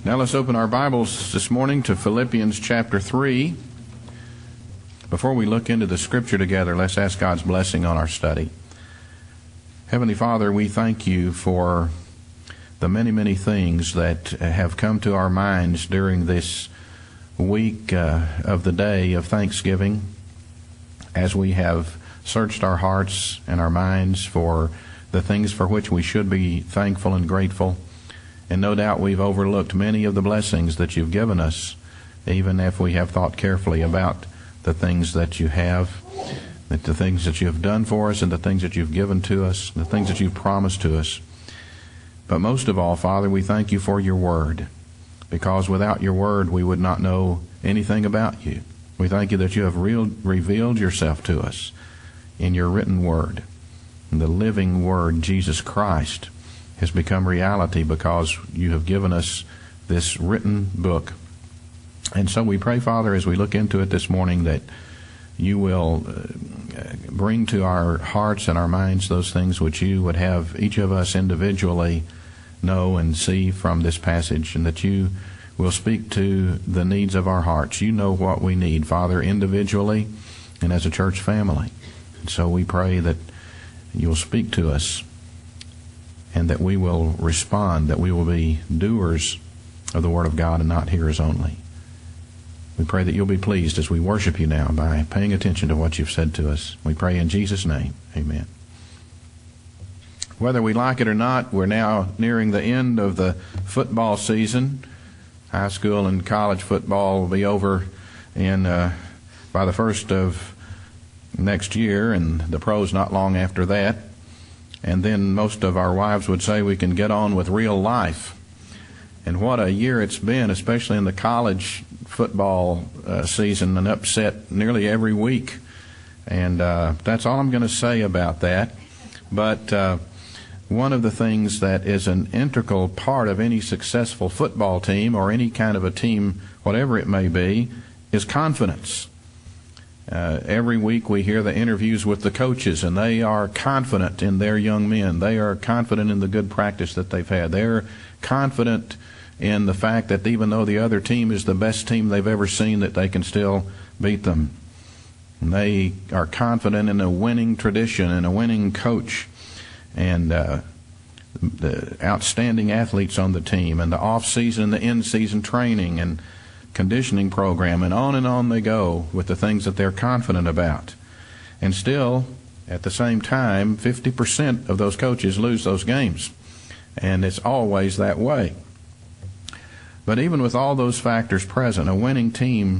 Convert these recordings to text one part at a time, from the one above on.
Now let's open our Bibles this morning to Philippians chapter 3. Before we look into the Scripture together, let's ask God's blessing on our study. Heavenly Father, we thank you for the many, many things that have come to our minds during this week of the day of Thanksgiving, as we have searched our hearts and our minds for the things for which we should be thankful and grateful. And no doubt we've overlooked many of the blessings that you've given us, even if we have thought carefully about the things that you have, the things that you have done for us and the things that you've given to us, the things that you've promised to us. But most of all, Father, we thank you for your word, because without your word we would not know anything about you. We thank you that you have revealed yourself to us in your written word. And the living word, Jesus Christ, has become reality because you have given us this written book. And so we pray, Father, as we look into it this morning, that you will bring to our hearts and our minds those things which you would have each of us individually know and see from this passage, and that you will speak to the needs of our hearts. You know what we need, Father, individually and as a church family. And so we pray that you'll speak to us, and that we will respond, that we will be doers of the Word of God and not hearers only. We pray that you'll be pleased as we worship you now by paying attention to what you've said to us. We pray in Jesus' name. Amen. Whether we like it or not, we're now nearing the end of the football season. High school and college football will be over by the first of next year, and the pros not long after that. And then most of our wives would say we can get on with real life. And what a year it's been, especially in the college football season, an upset nearly every week. And that's all I'm going to say about that. But one of the things that is an integral part of any successful football team, or any kind of a team, whatever it may be, is confidence. Every week we hear the interviews with the coaches, and they are confident in their young men. They are confident in the good practice that they've had. They're confident in the fact that even though the other team is the best team they've ever seen, that they can still beat them. And they are confident in a winning tradition and a winning coach, and the outstanding athletes on the team, and the off-season, the in-season training, and conditioning program, and on they go with the things that they're confident about. And still, at the same time, 50% of those coaches lose those games. And it's always that way. But even with all those factors present, a winning team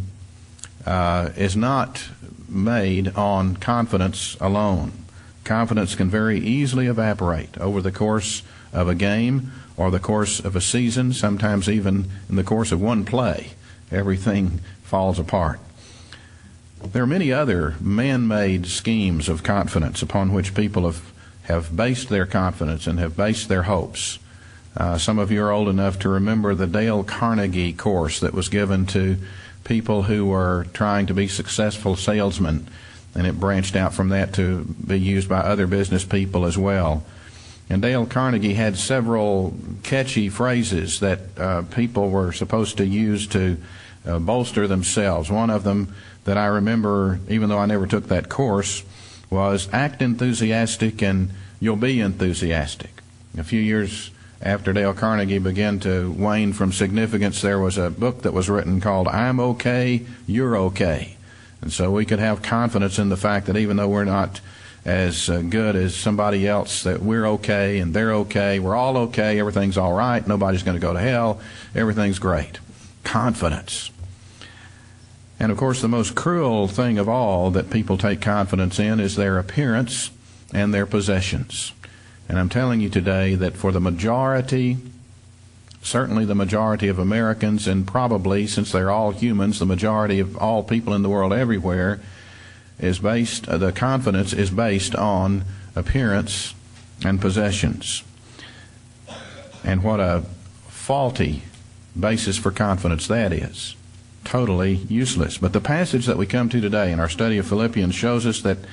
is not made on confidence alone. Confidence can very easily evaporate over the course of a game or the course of a season, sometimes even in the course of one play. Everything falls apart. There are many other man-made schemes of confidence upon which people have based their confidence and have based their hopes. Some of you are old enough to remember the Dale Carnegie course that was given to people who were trying to be successful salesmen, and it branched out from that to be used by other business people as well. And Dale Carnegie had several catchy phrases that people were supposed to use to bolster themselves. One of them that I remember, even though I never took that course, was act enthusiastic and you'll be enthusiastic. A few years after Dale Carnegie began to wane from significance, there was a book that was written called I'm Okay, You're Okay. And so we could have confidence in the fact that even though we're not as good as somebody else, that we're okay and they're okay, we're all okay, everything's all right, nobody's going to go to hell, everything's great. Confidence. And of course the most cruel thing of all that people take confidence in is their appearance and their possessions. And I'm telling you today that for the majority, certainly the majority of Americans, and probably, since they're all humans, the majority of all people in the world everywhere, the confidence is based on appearance and possessions. And what a faulty basis for confidence that is. Totally useless. But the passage that we come to today in our study of Philippians shows us that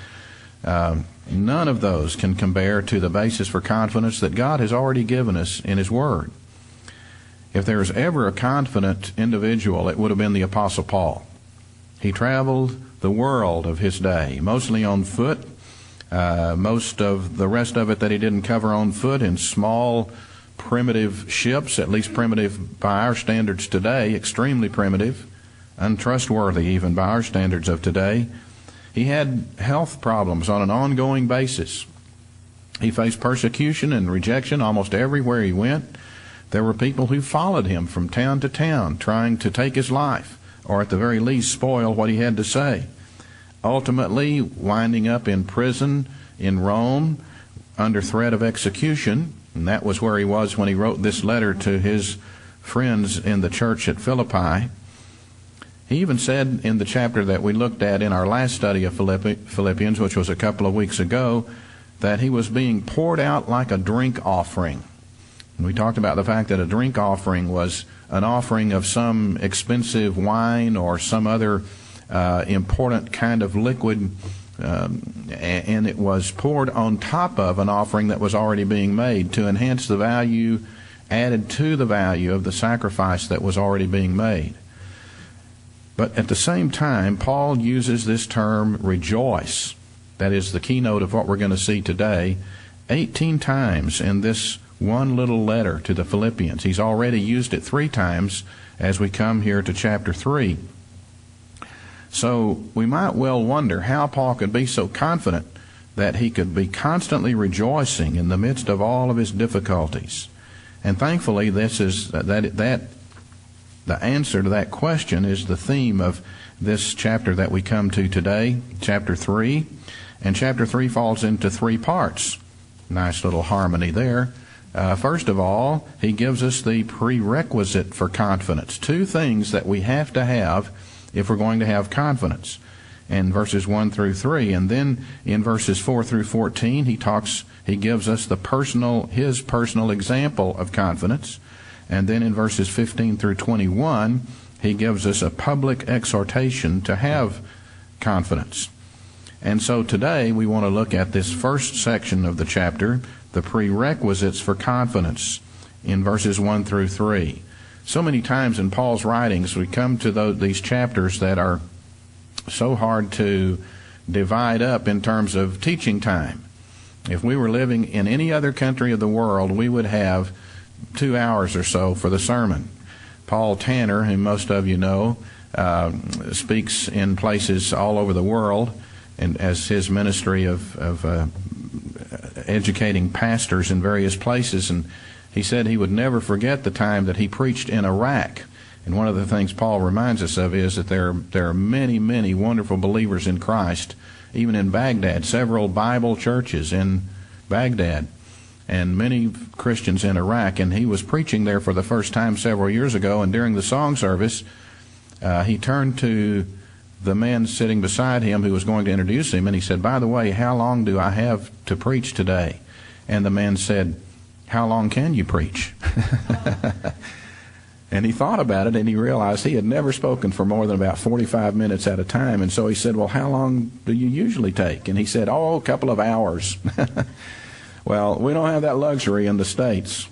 none of those can compare to the basis for confidence that God has already given us in His Word. If there was ever a confident individual, it would have been the Apostle Paul. He traveled the world of his day, mostly on foot. Most of the rest of it that he didn't cover on foot, in small, primitive ships, at least primitive by our standards today, extremely primitive, untrustworthy even by our standards of today. He had health problems on an ongoing basis. He faced persecution and rejection almost everywhere he went. There were people who followed him from town to town, trying to take his life, or at the very least spoil what he had to say. Ultimately, winding up in prison in Rome under threat of execution, and that was where he was when he wrote this letter to his friends in the church at Philippi. He even said in the chapter that we looked at in our last study of Philippians, which was a couple of weeks ago, that he was being poured out like a drink offering. And we talked about the fact that a drink offering was an offering of some expensive wine or some other important kind of liquid, and it was poured on top of an offering that was already being made to enhance the value, added to the value of the sacrifice that was already being made. But at the same time, Paul uses this term rejoice. That is the keynote of what we're going to see today, 18 times in this one little letter to the Philippians. He's already used it 3 times as we come here to chapter 3. So we might well wonder how Paul could be so confident that he could be constantly rejoicing in the midst of all of his difficulties. And thankfully, this is the answer to that question is the theme of this chapter that we come to today, chapter 3. And chapter 3 falls into 3 parts. Nice little harmony there. First of all, he gives us the prerequisite for confidence. 2 things that we have to have if we're going to have confidence. In verses 1 through 3. And then in verses 4 through 14, he gives us his personal example of confidence. And then in verses 15 through 21, he gives us a public exhortation to have confidence. And so today we want to look at this first section of the chapter, the prerequisites for confidence, in verses 1 through 3. So many times in Paul's writings we come to these chapters that are so hard to divide up in terms of teaching time. If we were living in any other country of the world, we would have 2 hours or so for the sermon. Paul Tanner, whom most of you know, speaks in places all over the world, and as his ministry of educating pastors in various places. And he said he would never forget the time that he preached in Iraq. And one of the things Paul reminds us of is that there are many, many wonderful believers in Christ, even in Baghdad, several Bible churches in Baghdad, and many Christians in Iraq. And he was preaching there for the first time several years ago, and during the song service, he turned to the man sitting beside him who was going to introduce him, and he said, "By the way, how long do I have to preach today?" And the man said, "How long can you preach?" And he thought about it, and he realized he had never spoken for more than about 45 minutes at a time. And so he said, "Well, how long do you usually take?" And he said, "Oh, a couple of hours." Well, we don't have that luxury in the States.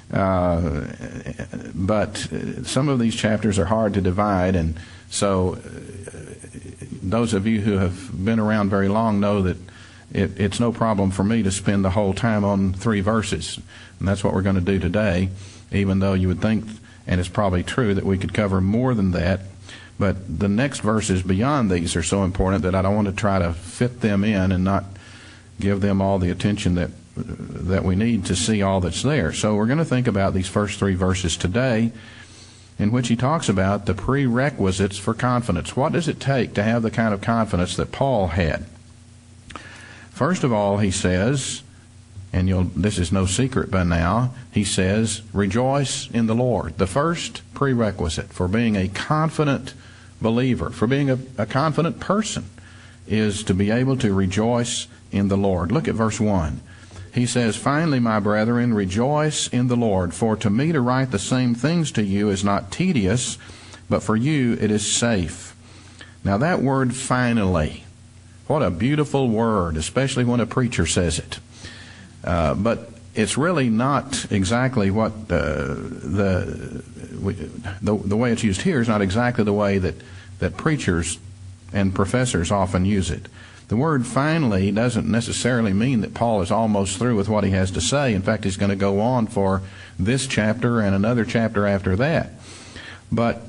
But some of these chapters are hard to divide, and so those of you who have been around very long know that it's no problem for me to spend the whole time on 3 verses. And that's what we're going to do today, even though you would think, and it's probably true, that we could cover more than that. But the next verses beyond these are so important that I don't want to try to fit them in and not give them all the attention that we need to see all that's there. So we're going to think about these first 3 verses today, in which he talks about the prerequisites for confidence. What does it take to have the kind of confidence that Paul had? First of all, he says, and this is no secret by now, he says, rejoice in the Lord. The first prerequisite for being a confident believer, for being a confident person, is to be able to rejoice in the Lord. Look at verse 1. He says, "Finally, my brethren, rejoice in the Lord, for to me to write the same things to you is not tedious, but for you it is safe." Now that word finally, what a beautiful word, especially when a preacher says it. But it's really not exactly what the the way it's used here is not exactly the way that preachers and professors often use it. The word finally doesn't necessarily mean that Paul is almost through with what he has to say. In fact, he's going to go on for this chapter and another chapter after that. But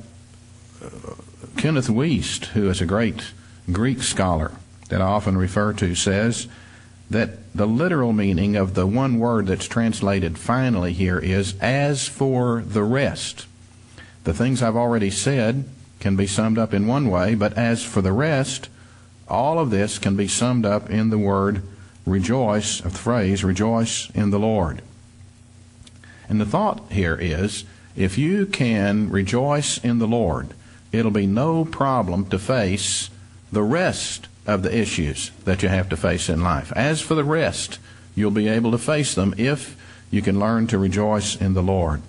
Kenneth Wuest, who is a great Greek scholar that I often refer to, says that the literal meaning of the one word that's translated finally here is, as for the rest. The things I've already said can be summed up in one way, but as for the rest, all of this can be summed up in the word rejoice, of the phrase, rejoice in the Lord. And the thought here is, if you can rejoice in the Lord, it'll be no problem to face the rest of the issues that you have to face in life. As for the rest, you'll be able to face them if you can learn to rejoice in the Lord.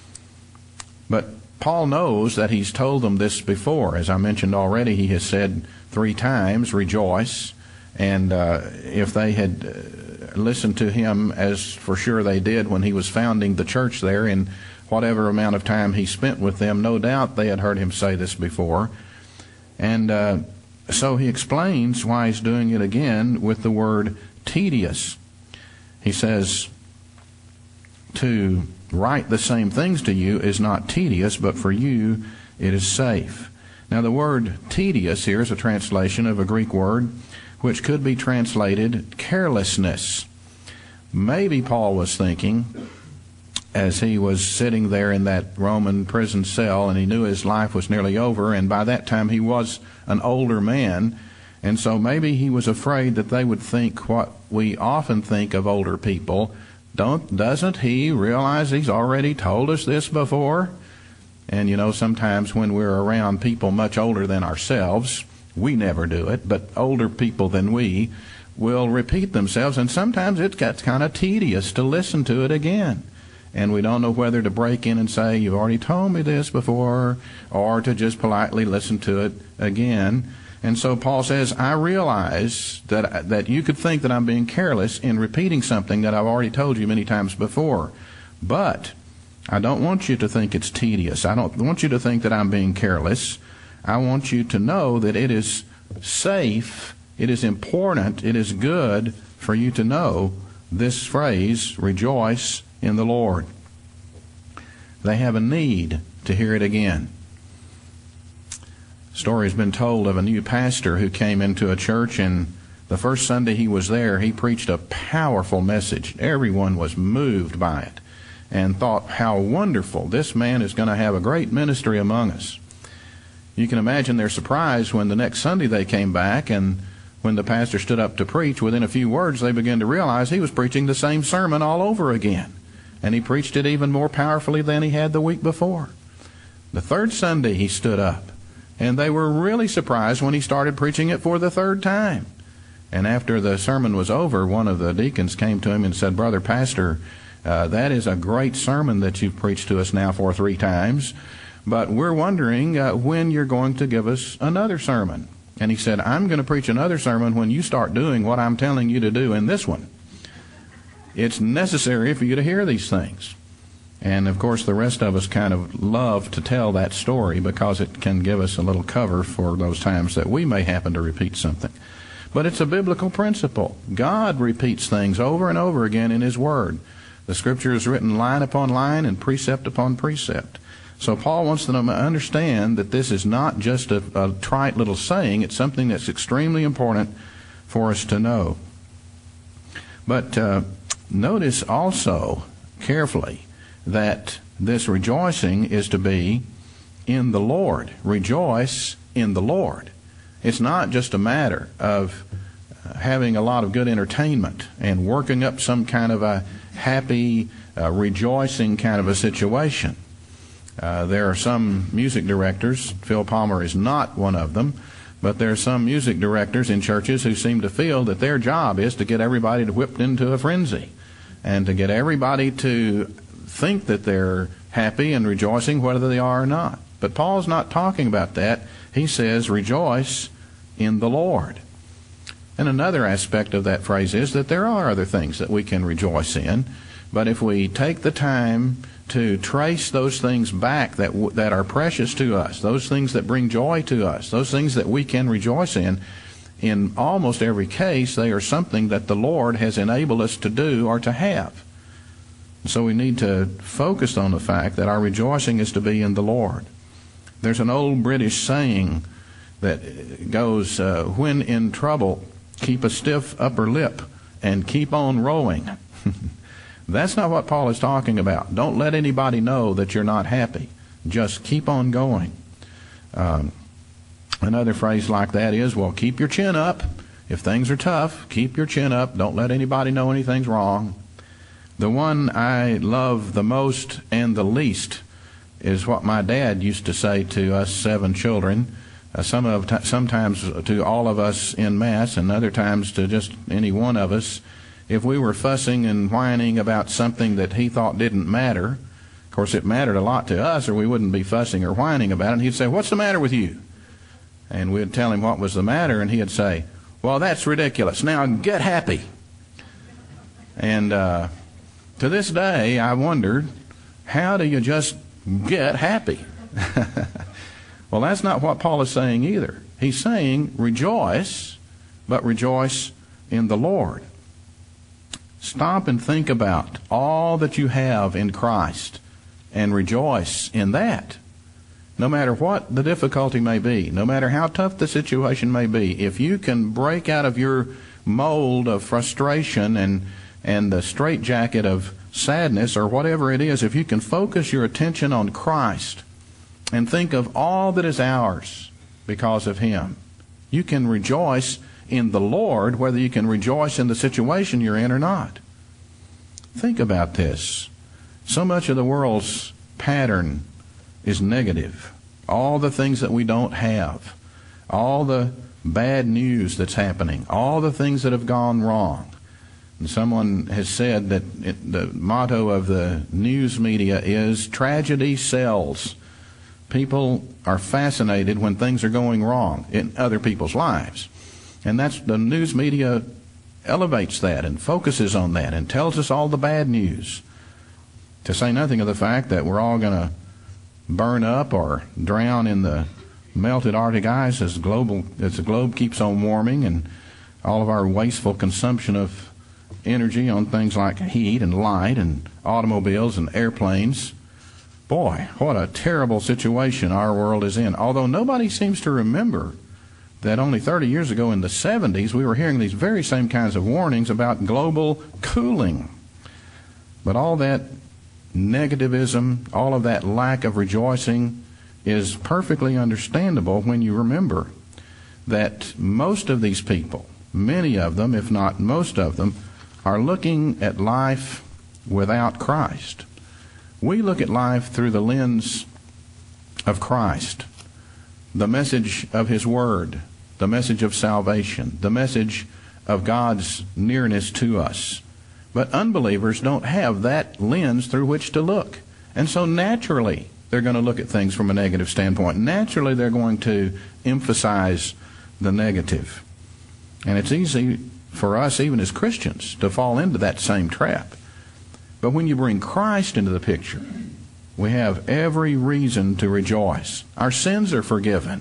But Paul knows that he's told them this before. As I mentioned already, he has said 3 times, rejoice. And if they had listened to him, as for sure they did when he was founding the church there, in whatever amount of time he spent with them, no doubt they had heard him say this before. And so he explains why he's doing it again with the word tedious. He says, to write the same things to you is not tedious, but for you it is safe. Now the word tedious here is a translation of a Greek word which could be translated carelessness. Maybe Paul was thinking, as he was sitting there in that Roman prison cell, and he knew his life was nearly over, and by that time he was an older man, and so maybe he was afraid that they would think what we often think of older people. Doesn't he realize he's already told us this before? And you know, sometimes when we're around people much older than ourselves, we never do it, but older people than we will repeat themselves, and sometimes it gets kind of tedious to listen to it again. And we don't know whether to break in and say, you've already told me this before, or to just politely listen to it again. And so Paul says, I realize that you could think that I'm being careless in repeating something that I've already told you many times before. But I don't want you to think it's tedious. I don't want you to think that I'm being careless. I want you to know that it is safe, it is important, it is good for you to know this phrase, rejoice in the Lord. They have a need to hear it again. A story has been told of a new pastor who came into a church, and the first Sunday he was there, he preached a powerful message. Everyone was moved by it and thought how wonderful. This man is going to have a great ministry among us. You can imagine their surprise when the next Sunday they came back, and when the pastor stood up to preach, within a few words they began to realize he was preaching the same sermon all over again. And he preached it even more powerfully than he had the week before. The third Sunday he stood up, and they were really surprised when he started preaching it for the 3rd time. And after the sermon was over, one of the deacons came to him and said, Brother Pastor, that is a great sermon that you've preached to us now for 3 times, but we're wondering when you're going to give us another sermon. And he said, I'm going to preach another sermon when you start doing what I'm telling you to do in this one. It's necessary for you to hear these things. And, of course, the rest of us kind of love to tell that story because it can give us a little cover for those times that we may happen to repeat something. But it's a biblical principle. God repeats things over and over again in His Word. The Scripture is written line upon line and precept upon precept. So Paul wants them to understand that this is not just a trite little saying. It's something that's extremely important for us to know. But notice also carefully that this rejoicing is to be in the Lord. Rejoice in the Lord. It's not just a matter of having a lot of good entertainment and working up some kind of a happy, rejoicing kind of a situation. There are some music directors, Phil Palmer is not one of them, but there are some music directors in churches who seem to feel that their job is to get everybody whipped into a frenzy and to get everybody to think that they're happy and rejoicing whether they are or not. But Paul's not talking about that. He says, rejoice in the Lord. And another aspect of that phrase is that there are other things that we can rejoice in, but if we take the time to trace those things back that are precious to us, those things that bring joy to us, those things that we can rejoice in almost every case, they are something that the Lord has enabled us to do or to have. So we need to focus on the fact that our rejoicing is to be in the Lord. There's an old British saying that goes, when in trouble, keep a stiff upper lip and keep on rowing. That's not what Paul is talking about. Don't let anybody know that you're not happy. Just keep on going. Another phrase like that is, well, keep your chin up. If things are tough, keep your chin up. Don't let anybody know anything's wrong. The one I love the most and the least is what my dad used to say to us 7 children, sometimes to all of us in Mass and other times to just any one of us. If we were fussing and whining about something that he thought didn't matter, of course it mattered a lot to us or we wouldn't be fussing or whining about it, and he'd say, "What's the matter with you?" And we'd tell him what was the matter, and he'd say, "Well, that's ridiculous. Now get happy." And to this day, I wondered, how do you just get happy? Well, that's not what Paul is saying either. He's saying rejoice, but rejoice in the Lord. Stop and think about all that you have in Christ and rejoice in that. No matter what the difficulty may be, no matter how tough the situation may be, if you can break out of your mold of frustration and the straitjacket of sadness or whatever it is, if you can focus your attention on Christ and think of all that is ours because of Him, you can rejoice in the Lord, whether you can rejoice in the situation you're in or not. Think about this. So much of the world's pattern is negative. All the things that we don't have, all the bad news that's happening, all the things that have gone wrong. And someone has said that the motto of the news media is tragedy sells. People are fascinated when things are going wrong in other people's lives. And that's the news media elevates that and focuses on that and tells us all the bad news. To say nothing of the fact that we're all going to burn up or drown in the melted Arctic ice as the globe keeps on warming, and all of our wasteful consumption of energy on things like heat and light and automobiles and airplanes. Boy, what a terrible situation our world is in. Although nobody seems to remember that only 30 years ago in the 70s we were hearing these very same kinds of warnings about global cooling. But all that negativism, all of that lack of rejoicing is perfectly understandable when you remember that most of these people, many of them, if not most of them, are looking at life without Christ. We look at life through the lens of Christ, the message of His Word, the message of salvation, the message of God's nearness to us. But unbelievers don't have that lens through which to look. And so naturally, they're going to look at things from a negative standpoint. Naturally, they're going to emphasize the negative. And it's easy for us, even as Christians, to fall into that same trap. But when you bring Christ into the picture, we have every reason to rejoice. Our sins are forgiven.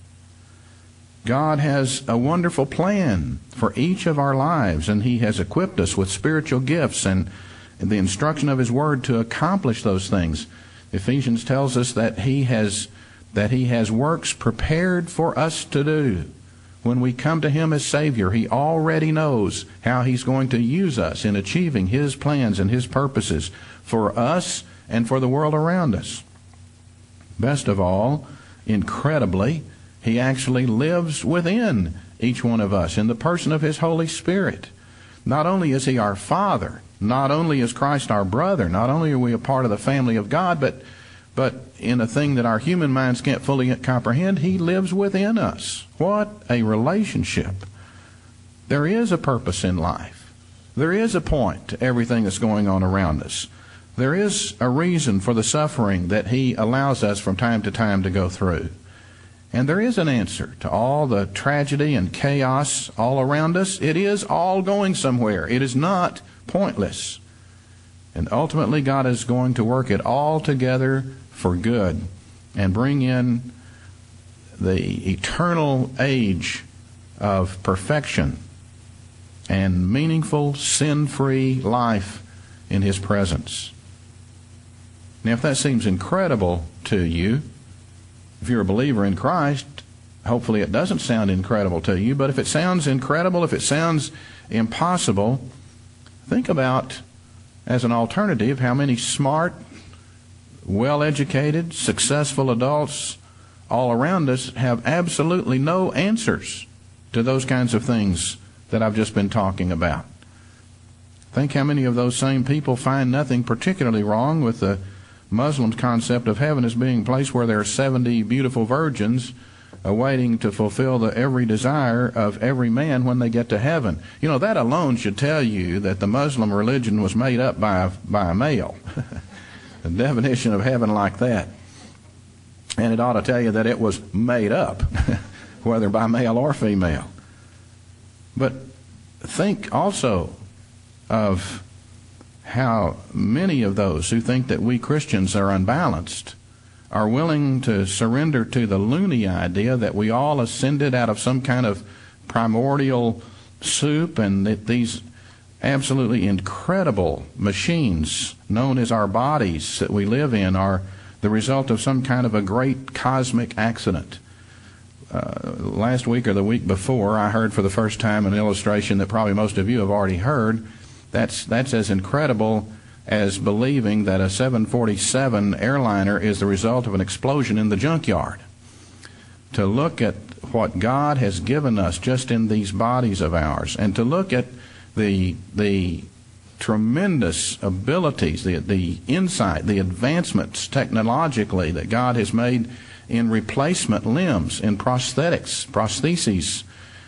God has a wonderful plan for each of our lives, and He has equipped us with spiritual gifts and the instruction of His Word to accomplish those things. Ephesians tells us that He has works prepared for us to do. When we come to Him as Savior, He already knows how He's going to use us in achieving His plans and His purposes for us and for the world around us. Best of all, incredibly, He actually lives within each one of us in the person of His Holy Spirit. Not only is He our Father, not only is Christ our brother, not only are we a part of the family of God, but in a thing that our human minds can't fully comprehend, He lives within us. What a relationship. There is a purpose in life. There is a point to everything that's going on around us. There is a reason for the suffering that He allows us from time to time to go through. And there is an answer to all the tragedy and chaos all around us. It is all going somewhere. It is not pointless. And ultimately, God is going to work it all together for good and bring in the eternal age of perfection and meaningful, sin-free life in His presence. Now, if that seems incredible to you, if you're a believer in Christ, hopefully it doesn't sound incredible to you, but if it sounds incredible, if it sounds impossible, think about, as an alternative, how many smart, well-educated, successful adults all around us have absolutely no answers to those kinds of things that I've just been talking about. Think how many of those same people find nothing particularly wrong with the Muslim concept of heaven as being a place where there are 70 beautiful virgins awaiting to fulfill every desire of every man when they get to heaven. You know, that alone should tell you that the Muslim religion was made up by a male. The definition of heaven like that. And it ought to tell you that it was made up, whether by male or female. But think also of how many of those who think that we Christians are unbalanced are willing to surrender to the loony idea that we all ascended out of some kind of primordial soup, and that these absolutely incredible machines known as our bodies that we live in are the result of some kind of a great cosmic accident. Last week or the week before, I heard for the first time an illustration that probably most of you have already heard. That's as incredible as believing that a 747 airliner is the result of an explosion in the junkyard. To look at what God has given us just in these bodies of ours, and to look at the tremendous abilities, the insight, the advancements technologically that God has made in replacement limbs, in prostheses.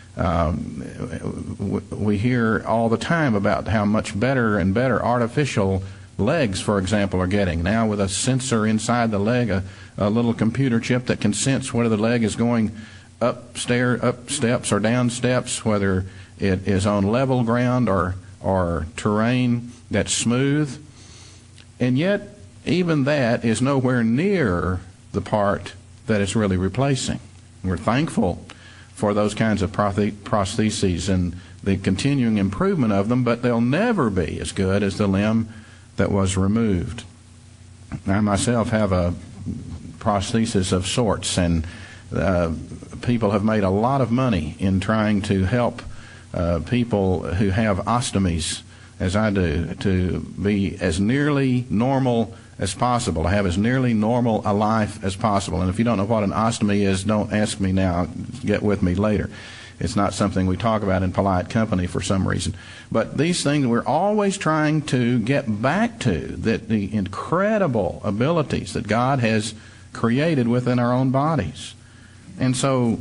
We hear all the time about how much better and better artificial legs, for example, are getting. Now with a sensor inside the leg, a little computer chip that can sense whether the leg is going up steps or down steps, whether it is on level ground or terrain that's smooth. And yet, even that is nowhere near the part that it's really replacing. We're thankful for those kinds of prostheses and the continuing improvement of them, but they'll never be as good as the limb that was removed. I myself have a prosthesis of sorts, and people have made a lot of money in trying to help people who have ostomies, as I do, to be as nearly normal as possible, to have as nearly normal a life as possible. And if you don't know what an ostomy is, don't ask me now. Get with me later. It's not something we talk about in polite company for some reason. But these things we're always trying to get back to, that the incredible abilities that God has created within our own bodies. And so,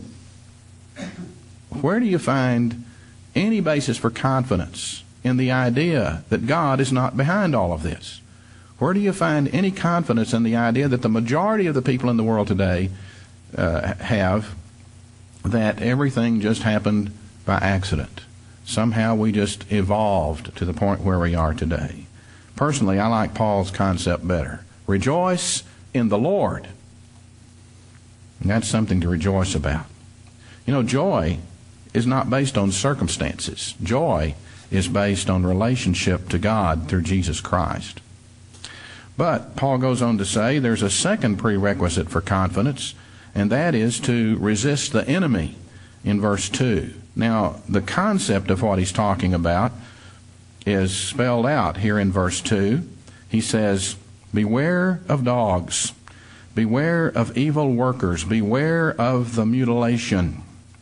where do you find any basis for confidence in the idea that God is not behind all of this? Where do you find any confidence in the idea that the majority of the people in the world today have, that everything just happened by accident? Somehow we just evolved to the point where we are today. Personally, I like Paul's concept better. Rejoice in the Lord. And that's something to rejoice about. You know, joy is not based on circumstances. Joy is based on relationship to God through Jesus Christ. But Paul goes on to say there's a second prerequisite for confidence, and that is to resist the enemy in verse 2. Now, the concept of what he's talking about is spelled out here in verse 2. He says, beware of dogs, beware of evil workers, beware of the mutilation.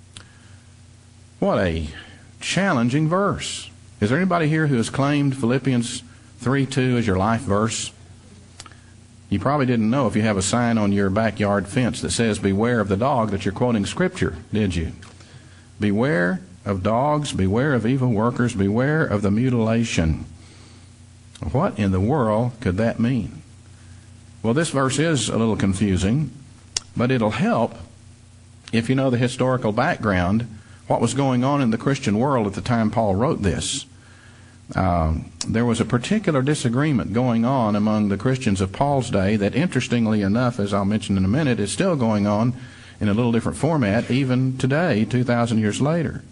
What a challenging verse. Is there anybody here who has claimed Philippians 3:2 as your life verse? You probably didn't know, if you have a sign on your backyard fence that says beware of the dog, that you're quoting Scripture, did you? Beware of dogs, beware of evil workers, beware of the mutilation. What in the world could that mean? Well, this verse is a little confusing, but it'll help if you know the historical background, what was going on in the Christian world at the time Paul wrote this. there was a particular disagreement going on among the Christians of Paul's day that, interestingly enough, as I'll mention in a minute, is still going on in a little different format even today, 2,000 years later.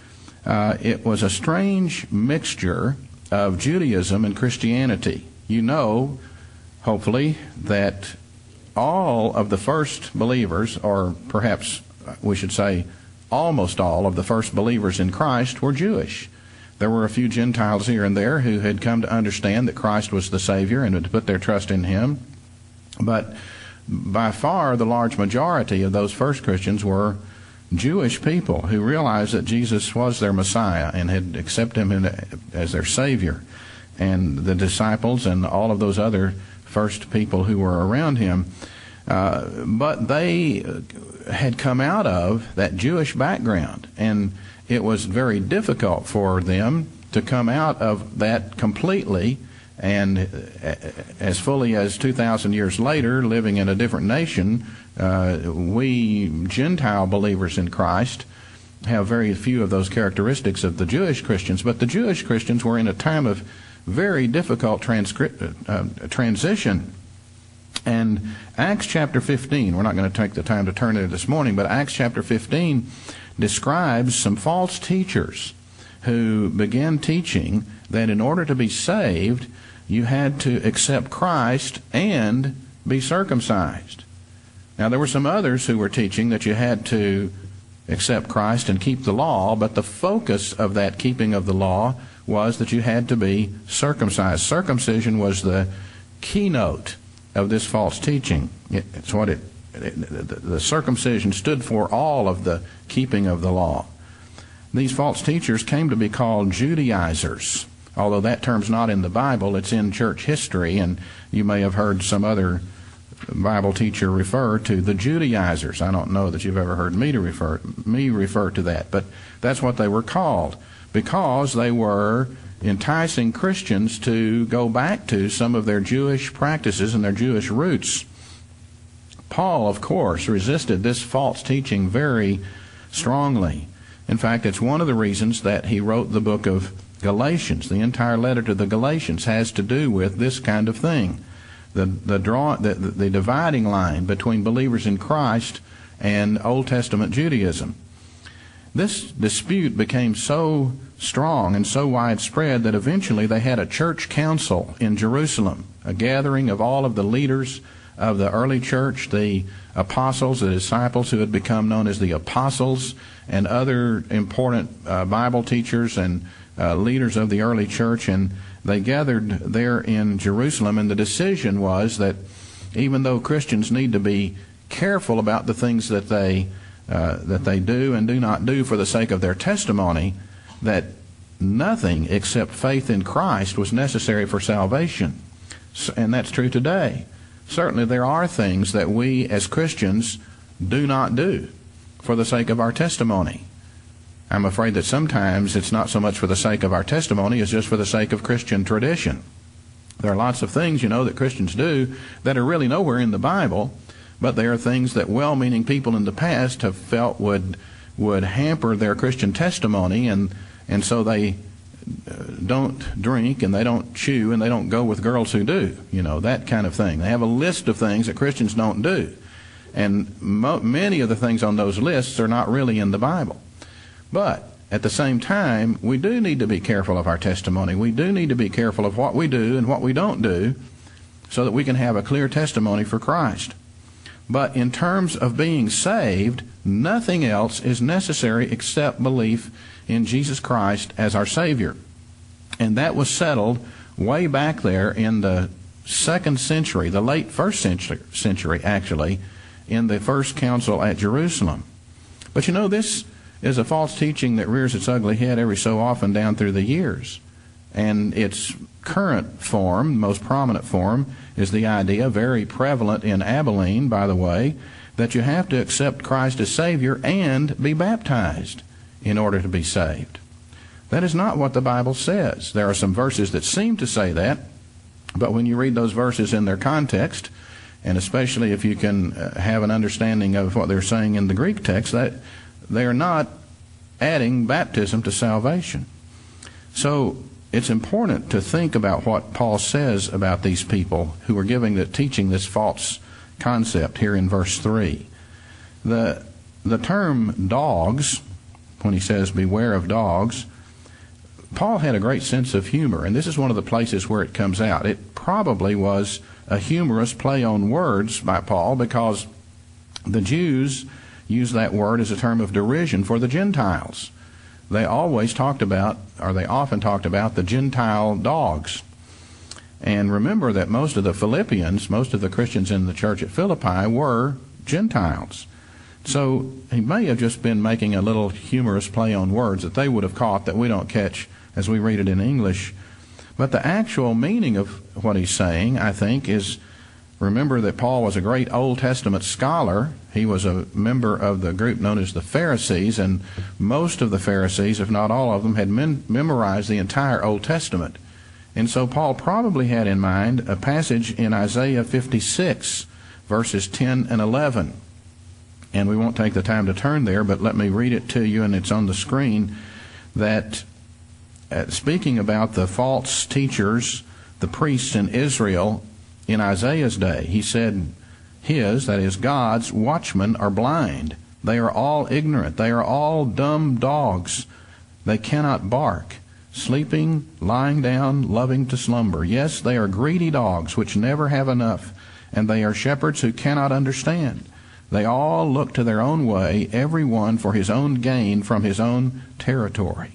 It was a strange mixture of Judaism and Christianity. You know, hopefully, that all of the first believers, or perhaps we should say almost all of the first believers in Christ, were Jewish. There were a few Gentiles here and there who had come to understand that Christ was the Savior and had put their trust in Him. But by far the large majority of those first Christians were Jewish people who realized that Jesus was their Messiah and had accepted Him as their Savior. And the disciples and all of those other first people who were around Him. But they had come out of that Jewish background, and it was very difficult for them to come out of that completely and as fully as 2,000 years later, living in a different nation. We Gentile believers in Christ have very few of those characteristics of the Jewish Christians, but the Jewish Christians were in a time of very difficult transition. And Acts chapter 15, we're not going to take the time to turn to it this morning, but Acts chapter 15 describes some false teachers who began teaching that in order to be saved, you had to accept Christ and be circumcised. Now, there were some others who were teaching that you had to accept Christ and keep the law, but the focus of that keeping of the law was that you had to be circumcised. Circumcision was the keynote of this false teaching. It's what the circumcision stood for, all of the keeping of the law. These false teachers came to be called Judaizers. Although that term's not in the Bible, it's in church history, and you may have heard some other Bible teacher refer to the Judaizers. I don't know that you've ever heard me refer to that, but that's what they were called, because they were enticing Christians to go back to some of their Jewish practices and their Jewish roots. Paul, of course, resisted this false teaching very strongly. In fact, it's one of the reasons that he wrote the book of Galatians. The entire letter to the Galatians has to do with this kind of thing. The dividing line between believers in Christ and Old Testament Judaism. This dispute became so strong and so widespread that eventually they had a church council in Jerusalem, a gathering of all of the leaders of the early church, the apostles, the disciples who had become known as the apostles, and other important Bible teachers and leaders of the early church. And they gathered there in Jerusalem, and the decision was that even though Christians need to be careful about the things that they do and do not do for the sake of their testimony, that nothing except faith in Christ was necessary for salvation. And that's true today. Certainly there are things that we as Christians do not do for the sake of our testimony. I'm afraid that sometimes it's not so much for the sake of our testimony as just for the sake of Christian tradition. There are lots of things, that Christians do that are really nowhere in the Bible, but they are things that well-meaning people in the past have felt would hamper their Christian testimony, and so they don't drink and they don't chew and they don't go with girls who do, that kind of thing. They have a list of things that Christians don't do, and many of the things on those lists are not really in the Bible. But at the same time, we do need to be careful of our testimony. We do need to be careful of what we do and what we don't do so that we can have a clear testimony for Christ. But in terms of being saved, nothing else is necessary except belief in Jesus Christ as our Savior. And that was settled way back there in the 2nd century, the late 1st century actually, in the first council at Jerusalem. But this is a false teaching that rears its ugly head every so often down through the years. And its current form, most prominent form, is the idea, very prevalent in Abilene, by the way, that you have to accept Christ as Savior and be baptized in order to be saved. That is not what the Bible says. There are some verses that seem to say that, but when you read those verses in their context, and especially if you can have an understanding of what they're saying in the Greek text, that they are not adding baptism to salvation. So it's important to think about what Paul says about these people who are teaching this false concept here in verse 3. The term dogs, when he says beware of dogs, Paul had a great sense of humor, and this is one of the places where it comes out. It probably was a humorous play on words by Paul, because the Jews used that word as a term of derision for the Gentiles. They often talked about the Gentile dogs. And remember that most of the Christians in the church at Philippi were Gentiles. So he may have just been making a little humorous play on words that they would have caught that we don't catch as we read it in English. But the actual meaning of what he's saying, I think, is, remember that Paul was a great Old Testament scholar. He was a member of the group known as the Pharisees, and most of the Pharisees, if not all of them, had memorized the entire Old Testament. And so Paul probably had in mind a passage in Isaiah 56, verses 10 and 11. And we won't take the time to turn there, but let me read it to you, and it's on the screen, that speaking about the false teachers, the priests in Israel in Isaiah's day, he said, that is God's watchmen are blind. They are all ignorant. They are all dumb dogs. They cannot bark. Sleeping, lying down, loving to slumber. Yes, they are greedy dogs which never have enough, and they are shepherds who cannot understand. They all look to their own way, every one for his own gain from his own territory.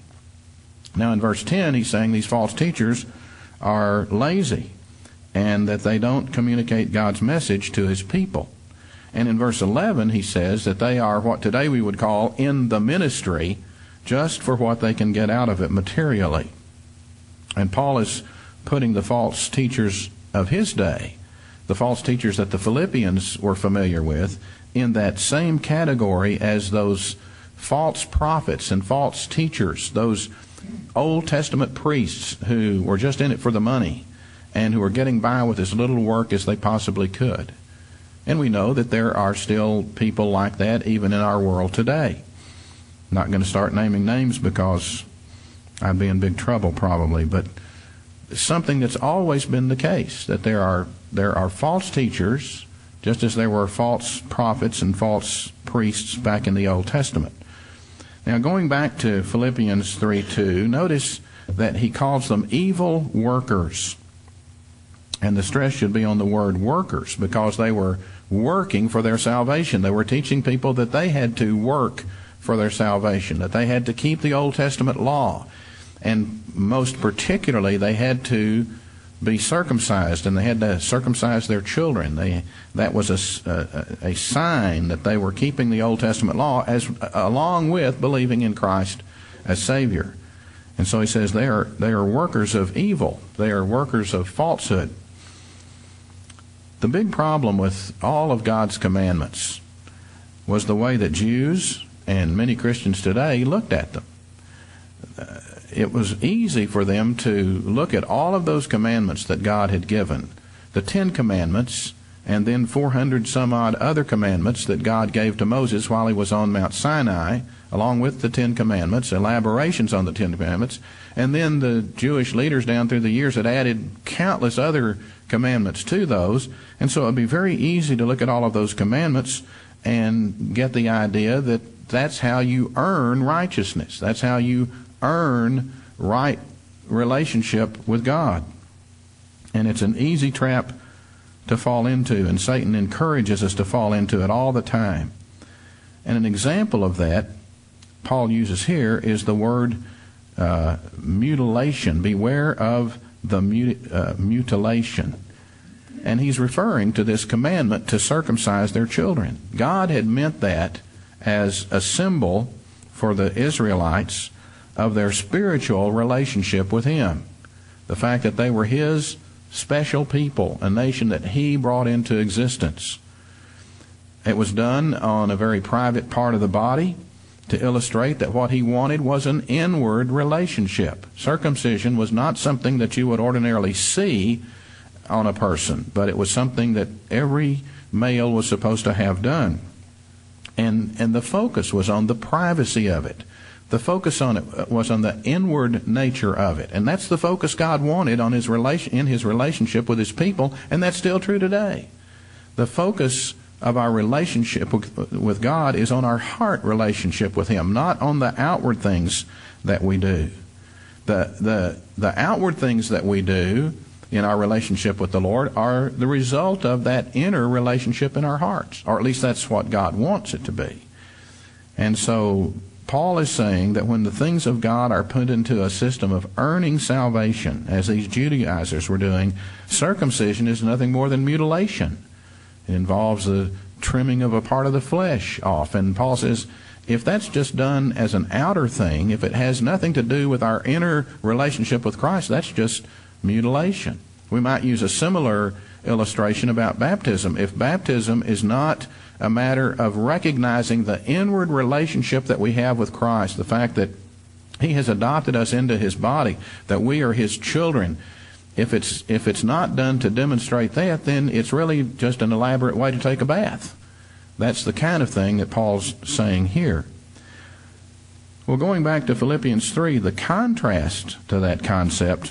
Now in verse 10, he's saying these false teachers are lazy and that they don't communicate God's message to his people. And in verse 11, he says that they are what today we would call in the ministry, just for what they can get out of it materially. And Paul is putting the false teachers of his day, the false teachers that the Philippians were familiar with, in that same category as those false prophets and false teachers, those Old Testament priests who were just in it for the money and who were getting by with as little work as they possibly could. And we know that there are still people like that even in our world today. I'm not going to start naming names because I'd be in big trouble probably, but something that's always been the case, that there are false teachers, just as there were false prophets and false priests back in the Old Testament. Now, going back to Philippians 3:2, notice that he calls them evil workers. And the stress should be on the word workers, because they were working for their salvation. They were teaching people that they had to work for their salvation, that they had to keep the Old Testament law. And most particularly, they had to be circumcised, and they had to circumcise their children. That was a sign that they were keeping the Old Testament law, along with believing in Christ as Savior. And so he says they are workers of evil. They are workers of falsehood. The big problem with all of God's commandments was the way that Jews and many Christians today looked at them. It was easy for them to look at all of those commandments that God had given, the 10 commandments, and then 400 some odd other commandments that God gave to Moses while he was on Mount Sinai, along with the 10 commandments, elaborations on the 10 commandments, and then the Jewish leaders down through the years had added countless other commandments to those. And so it would be very easy to look at all of those commandments and get the idea that that's how you earn righteousness. That's how you earn right relationship with God. And it's an easy trap to fall into, and Satan encourages us to fall into it all the time. And an example of that Paul uses here is the word mutilation. Beware of the mutilation. And he's referring to this commandment to circumcise their children. God had meant that as a symbol for the Israelites of their spiritual relationship with him. The fact that they were his special people, a nation that he brought into existence. It was done on a very private part of the body to illustrate that what he wanted was an inward relationship. Circumcision was not something that you would ordinarily see on a person, but it was something that every male was supposed to have done. And the focus was on the privacy of it. The focus on it was on the inward nature of it. And that's the focus God wanted on in His relationship with His people, and that's still true today. The focus of our relationship with God is on our heart relationship with Him, not on the outward things that we do. The outward things that we do in our relationship with the Lord are the result of that inner relationship in our hearts, or at least that's what God wants it to be. And so Paul is saying that when the things of God are put into a system of earning salvation, as these Judaizers were doing, circumcision is nothing more than mutilation. It involves the trimming of a part of the flesh off. And Paul says, if that's just done as an outer thing, if it has nothing to do with our inner relationship with Christ, that's just mutilation. We might use a similar illustration about baptism. If baptism is not a matter of recognizing the inward relationship that we have with Christ, the fact that He has adopted us into His body, that we are His children, if it's not done to demonstrate that, then it's really just an elaborate way to take a bath. That's the kind of thing that Paul's saying here. Well, going back to Philippians 3, the contrast to that concept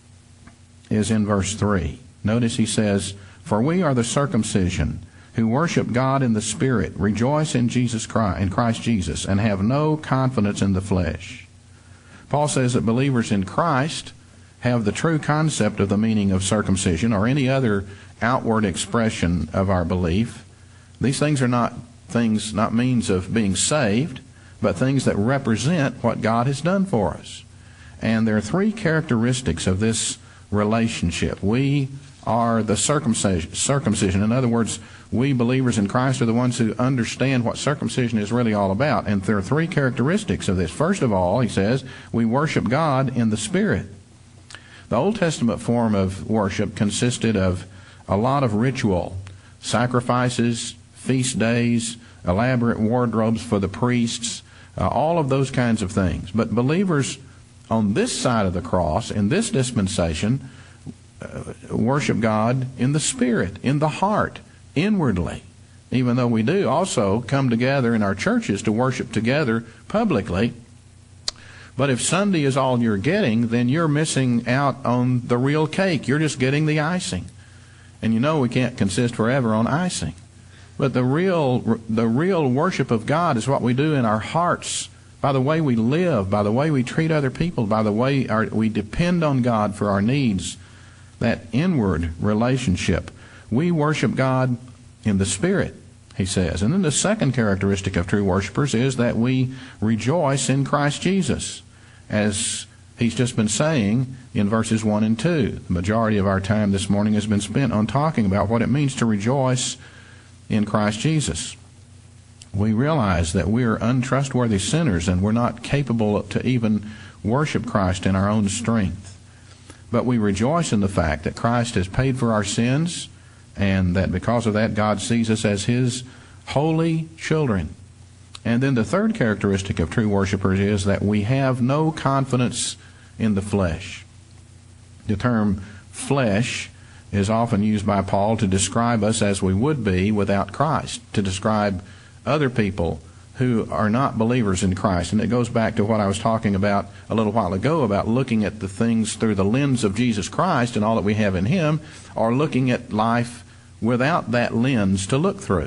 is in verse 3. Notice he says, "For we are the circumcision, who worship God in the Spirit, rejoice in Christ Jesus, and have no confidence in the flesh." Paul says that believers in Christ have the true concept of the meaning of circumcision or any other outward expression of our belief. These things are not means of being saved, but things that represent what God has done for us. And there are three characteristics of this relationship. We are the circumcision. In other words, we believers in Christ are the ones who understand what circumcision is really all about. And there are three characteristics of this. First of all, he says, we worship God in the Spirit. The Old Testament form of worship consisted of a lot of ritual, sacrifices, feast days, elaborate wardrobes for the priests, all of those kinds of things. But believers on this side of the cross, in this dispensation, worship God in the Spirit, in the heart, inwardly. Even though we do also come together in our churches to worship together publicly. But if Sunday is all you're getting, then you're missing out on the real cake. You're just getting the icing. And you know we can't consist forever on icing. But the real worship of God is what we do in our hearts, by the way we live, by the way we treat other people, by the way we depend on God for our needs. That inward relationship. We worship God in the Spirit, he says. And then the second characteristic of true worshipers is that we rejoice in Christ Jesus, as he's just been saying in verses 1 and 2. The majority of our time this morning has been spent on talking about what it means to rejoice in Christ Jesus. We realize that we are untrustworthy sinners and we're not capable to even worship Christ in our own strength. But we rejoice in the fact that Christ has paid for our sins, and that because of that God sees us as His holy children. And then the third characteristic of true worshipers is that we have no confidence in the flesh. The term flesh is often used by Paul to describe us as we would be without Christ, to describe other people who are not believers in Christ. And it goes back to what I was talking about a little while ago about looking at the things through the lens of Jesus Christ and all that we have in Him, or looking at life without that lens to look through.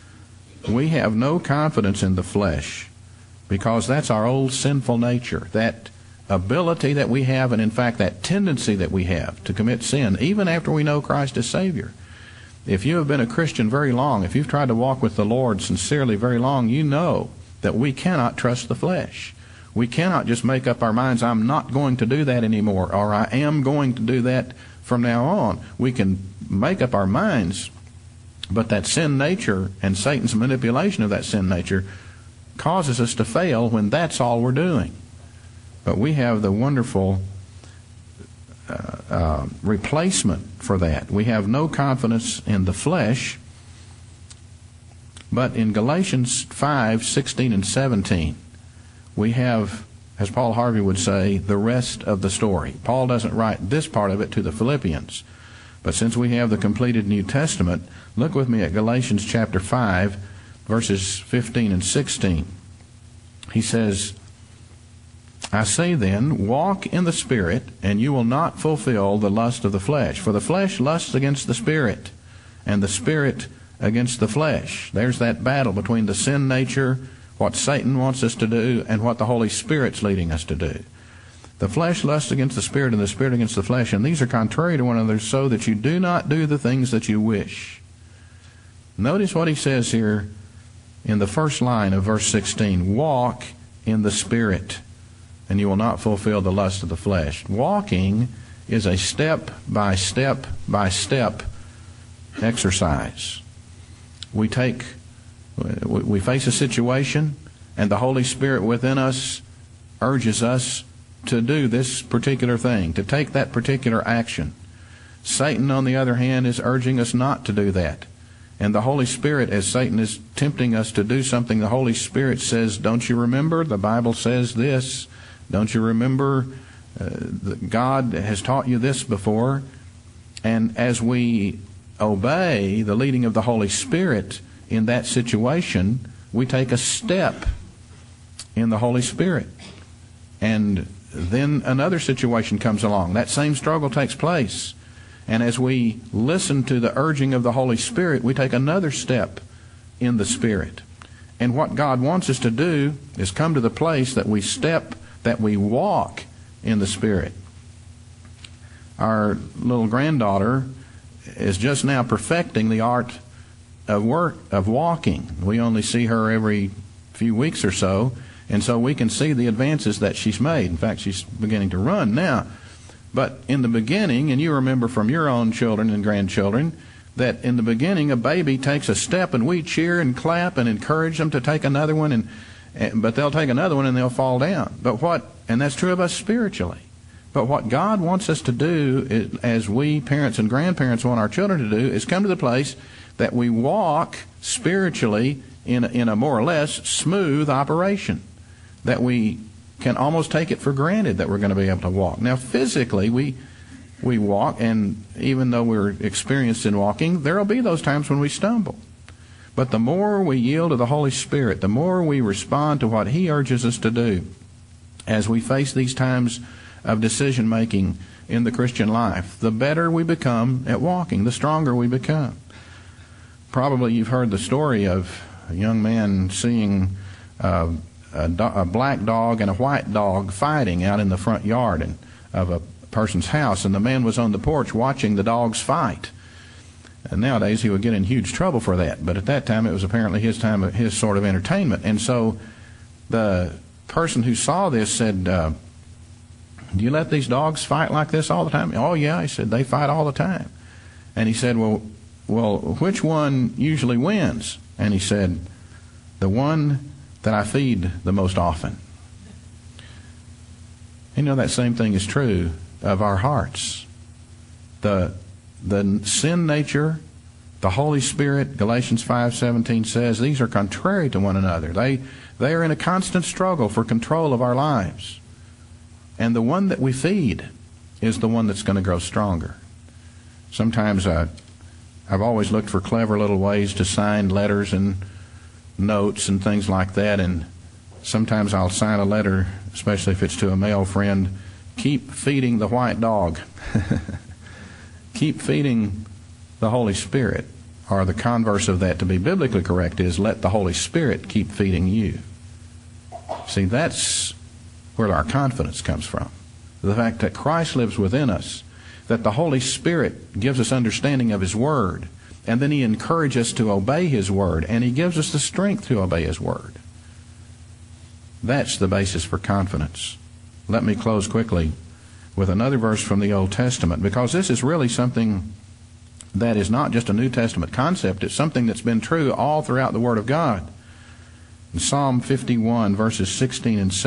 We have no confidence in the flesh because that's our old sinful nature, that ability that we have, and in fact that tendency that we have to commit sin even after we know Christ as Savior. If you have been a Christian very long, if you've tried to walk with the Lord sincerely very long, you know that we cannot trust the flesh. We cannot just make up our minds, I'm not going to do that anymore, or I am going to do that from now on. We can make up our minds, but that sin nature and Satan's manipulation of that sin nature causes us to fail when that's all we're doing. But we have the wonderful replacement for that. We have no confidence in the flesh, but in Galatians 5:16 and 17, we have, as Paul Harvey would say, the rest of the story. Paul doesn't write this part of it to the Philippians, but since we have the completed New Testament, look with me at Galatians chapter 5, verses 15 and 16. He says, I say then, walk in the Spirit, and you will not fulfill the lust of the flesh. For the flesh lusts against the Spirit, and the Spirit against the flesh. There's that battle between the sin nature, what Satan wants us to do, and what the Holy Spirit's leading us to do. The flesh lusts against the Spirit, and the Spirit against the flesh, and these are contrary to one another, so that you do not do the things that you wish. Notice what he says here in the first line of verse 16. Walk in the Spirit, and you will not fulfill the lust of the flesh. Walking is a step-by-step exercise. We face a situation, and the Holy Spirit within us urges us to do this particular thing, to take that particular action. Satan, on the other hand, is urging us not to do that. And the Holy Spirit, as Satan is tempting us to do something, the Holy Spirit says, don't you remember? The Bible says this. Don't you remember God has taught you this before? And as we obey the leading of the Holy Spirit in that situation, we take a step in the Holy Spirit. And then another situation comes along. That same struggle takes place. And as we listen to the urging of the Holy Spirit, we take another step in the Spirit. And what God wants us to do is come to the place that we walk in the Spirit. Our little granddaughter is just now perfecting the art of walking. We only see her every few weeks or so, and so we can see the advances that she's made. In fact, she's beginning to run now. But in the beginning, and you remember from your own children and grandchildren, that in the beginning a baby takes a step and we cheer and clap and encourage them to take another one, but they'll take another one and they'll fall down. And that's true of us spiritually. But what God wants us to do, is, as we parents and grandparents want our children to do, is come to the place that we walk spiritually in a more or less smooth operation, that we can almost take it for granted that we're going to be able to walk. Now, physically, we walk, and even though we're experienced in walking, there will be those times when we stumble. But the more we yield to the Holy Spirit, the more we respond to what He urges us to do as we face these times of decision-making in the Christian life, the better we become at walking, the stronger we become. Probably you've heard the story of a young man seeing a black dog and a white dog fighting out in the front yard of a person's house, and the man was on the porch watching the dogs fight. And nowadays he would get in huge trouble for that, but at that time it was apparently his sort of entertainment. And so the person who saw this said, do you let these dogs fight like this all the time? Oh yeah, he said, they fight all the time. And he said, well, which one usually wins? And he said, the one that I feed the most often. You know, that same thing is true of our hearts. The sin nature, the Holy Spirit, Galatians 5:17 says, these are contrary to one another. They are in a constant struggle for control of our lives. And the one that we feed is the one that's going to grow stronger. Sometimes I've always looked for clever little ways to sign letters and notes and things like that, and sometimes I'll sign a letter, especially if it's to a male friend, keep feeding the white dog. Keep feeding the Holy Spirit. Or the converse of that, to be biblically correct, is let the Holy Spirit keep feeding you. See, that's where our confidence comes from. The fact that Christ lives within us, that the Holy Spirit gives us understanding of His Word, and then He encourages us to obey His Word, and He gives us the strength to obey His Word. That's the basis for confidence. Let me close quickly with another verse from the Old Testament, because this is really something that is not just a New Testament concept. It's something that's been true all throughout the Word of God. In Psalm 51, verses 16 and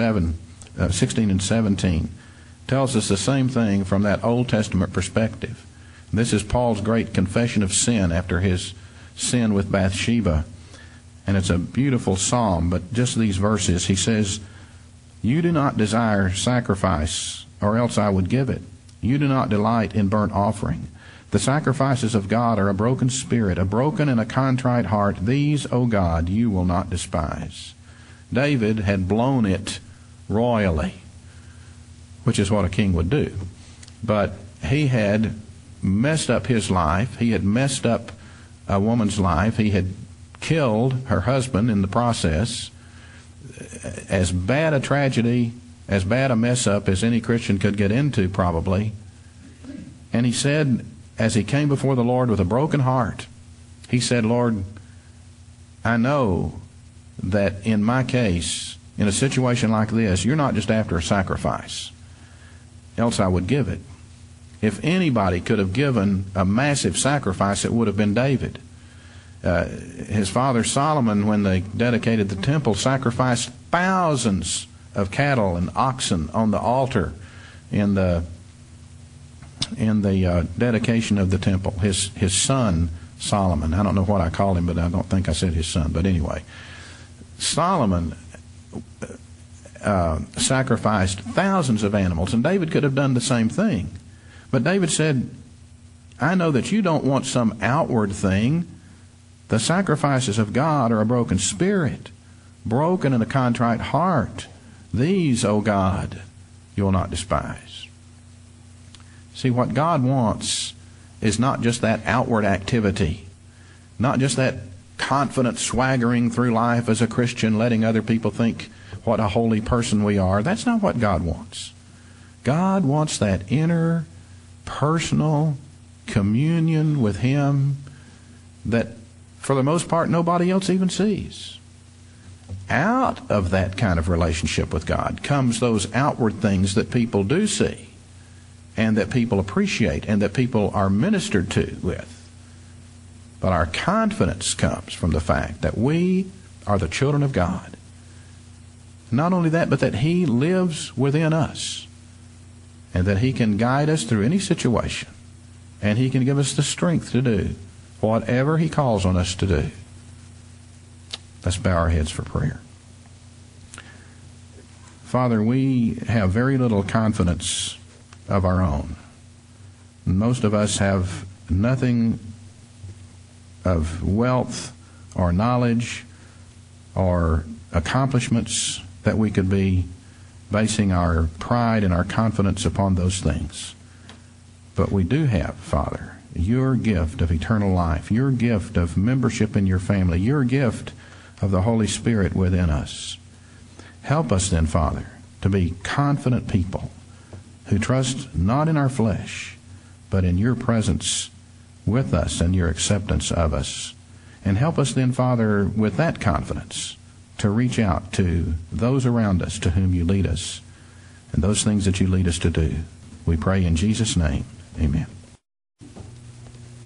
17, tells us the same thing from that Old Testament perspective. This is Paul's great confession of sin after his sin with Bathsheba. And it's a beautiful psalm, but just these verses, he says, you do not desire sacrifice, or else I would give it. You do not delight in burnt offering. The sacrifices of God are a broken spirit, a broken and a contrite heart. These, O God, you will not despise. David had blown it royally which is what a king would do. But he had messed up his life. He had messed up a woman's life. He had killed her husband in the process. As bad a tragedy, as bad a mess up as any Christian could get into, probably. And he said, as he came before the Lord with a broken heart, he said, Lord, I know that in my case, in a situation like this, you're not just after a sacrifice, else I would give it. If anybody could have given a massive sacrifice, it would have been David. His father Solomon, when they dedicated the temple, sacrificed thousands of cattle and oxen on the altar in the dedication of the temple. His son Solomon, I don't know what I called him, but I don't think I said his son. But anyway, Solomon sacrificed thousands of animals, and David could have done the same thing. But David said, I know that you don't want some outward thing. The sacrifices of God are a broken spirit, broken and a contrite heart. These, O God, you will not despise. See, what God wants is not just that outward activity, not just that confident swaggering through life as a Christian, letting other people think what a holy person we are. That's not what God wants. God wants that inner, personal communion with Him that, for the most part, nobody else even sees. Out of that kind of relationship with God comes those outward things that people do see and that people appreciate and that people are ministered to with. But our confidence comes from the fact that we are the children of God. Not only that, but that He lives within us and that He can guide us through any situation and He can give us the strength to do whatever He calls on us to do. Let's bow our heads for prayer. Father, we have very little confidence of our own. Most of us have nothing of wealth or knowledge or accomplishments that we could be basing our pride and our confidence upon those things. But we do have, Father, your gift of eternal life, your gift of membership in your family, your gift of the Holy Spirit within us. Help us then, Father, to be confident people who trust not in our flesh, but in your presence with us and your acceptance of us. And help us then, Father, with that confidence, to reach out to those around us to whom you lead us and those things that you lead us to do. We pray in Jesus' name. Amen.